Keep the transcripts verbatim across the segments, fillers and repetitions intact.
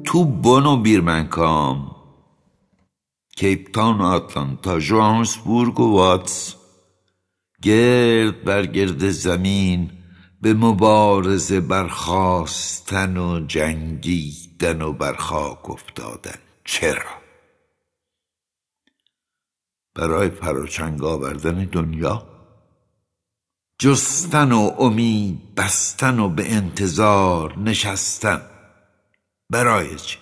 تو بونو بیرمنکام، کیپ تاون و آتلانتا، ژوهانسبورگ و واتس، گرد بر گرد زمین به مبارزه برخاستن و جنگیدن و بر خاک افتادن. چرا؟ برای پراچنگ آوردن دنیا، جستن و امید بستن و به انتظار نشستن. برای چه؟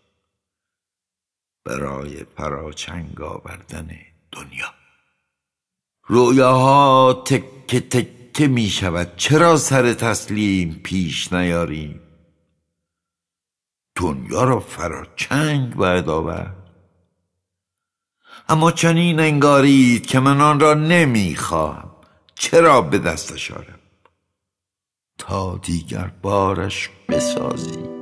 برای پراچنگ آوردن دنیا. رویاها تکه تکه می شود، چرا سر تسلیم پیش نیاریم؟ دنیا را فراچنگ باید آورد. اما چنین انگارید که من آن را نمی خواهم. چرا به دستش آرم؟ تا دیگر بارش بسازی.